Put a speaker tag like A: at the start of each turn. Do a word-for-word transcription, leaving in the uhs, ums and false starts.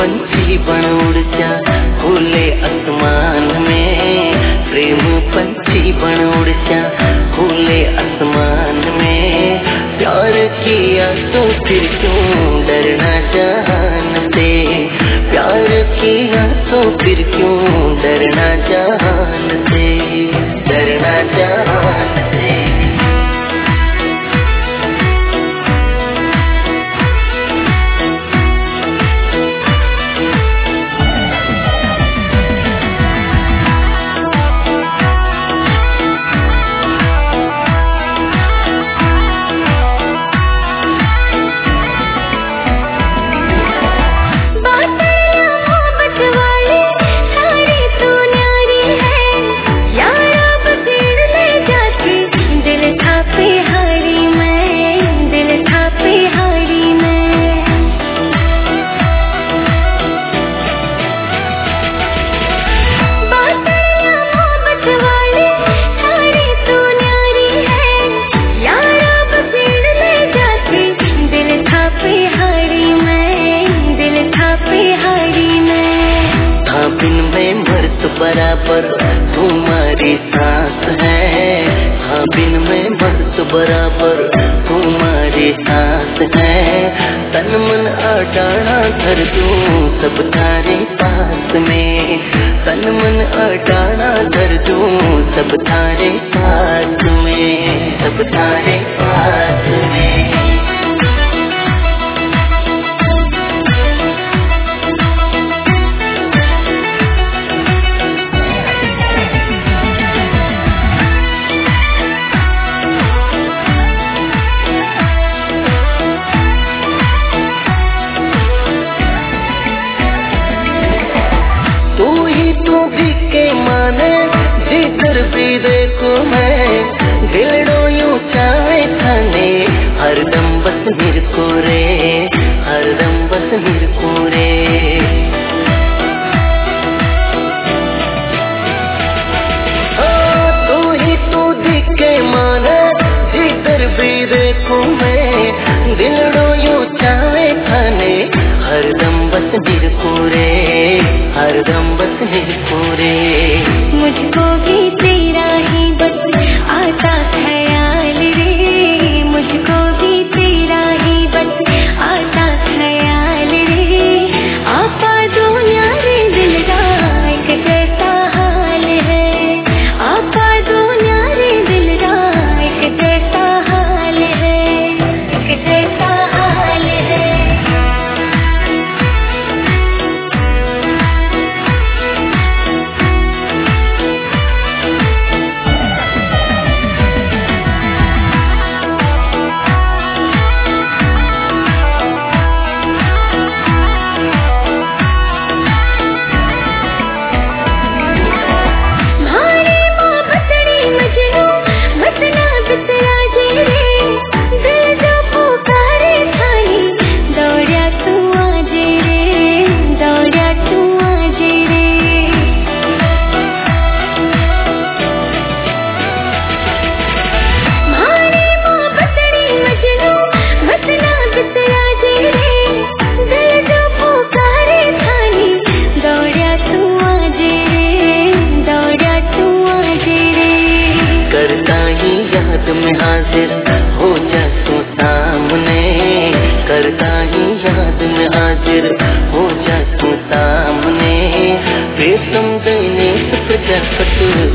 A: पंछी बन उड़ जा खुले आसमान में, प्रेम पंछी बन उड़ जा खुले आसमान में। प्यार किया तो फिर क्यों डरना जहान से, प्यार किया तो फिर क्यों डरना जहान से, डरना जहान से। बराबर तुम्हारी सांस है, हाँ बिन में मर्द बराबर तुम्हारी सांस है। तन मन अडाना कर दूं सब तारे पास में, तन मन अडाना कर दूं सब तारे पास में, सब तारे पास में। भी देखो मैं दिलड़ो यूं चाहे खाने, हरदम बस मेरे को रे, हरदम बस मेरे को रे। हाँ तू ही तू दिखे माने, जिधर भी देखो मैं दिलड़ो यूं चाहे खाने, हरदम बस मेरे को रे, हरदम बस मेरे को रे।
B: मुझको भी तेरा ही बस आता ख्याल रे, मुझको भी तेरा ही बस आता ख्याल रे। आपा दुनिया रे दिल का एक जैसा हाल है, आपा दुनिया रे दिल का एक जैसा हाल है, एक जैसा हाल है।
A: में हाजिर हो जा तू सामने, करता ही याद में हाजिर हो जा तू सामने। प्रीतम दैने प्रजापत